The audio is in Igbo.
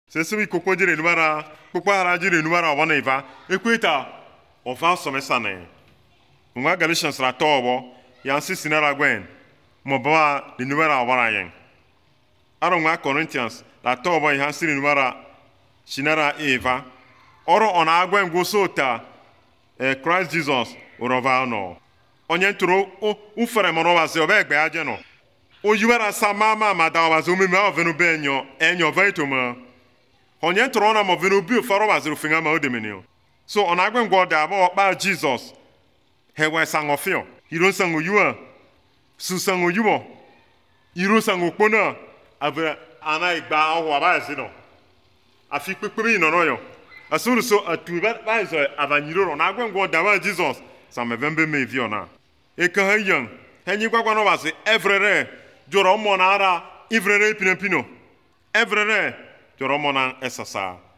Sesumi koko jire numara, koko hara jire numara wana iva. Ekweta, ova somesane. Unga Galatians la tobo, yansi sinara gwen. Moba de numara wana yen. Aronga Corinthians la tobo yansi numara sinara eva. Oro ona agwen gosota Christ Jesus urova no. Onye nturo ufere moroba se obegbe aje no. O yuara samama madawa zumi ma ovenu benyo enyo vaitoma. Onye nturo na movenu bi faroba zero finga ma odemenio. So ona agwen goda abo ba Jesus. Hewe sangofio. Hiro sango yua. Su sango yumo. Hiro sango pona. Avera ana igba oho abazi no. Afi pepe no no yo. Asuru so atuba ba zo avanyiro na agwen goda ba Jesus. Sa mevembe me viona. Eka hayan. Henyi kwakwa no basi evrere joro mo na ara ivrere pinepino. Evrere joro mo na esasa.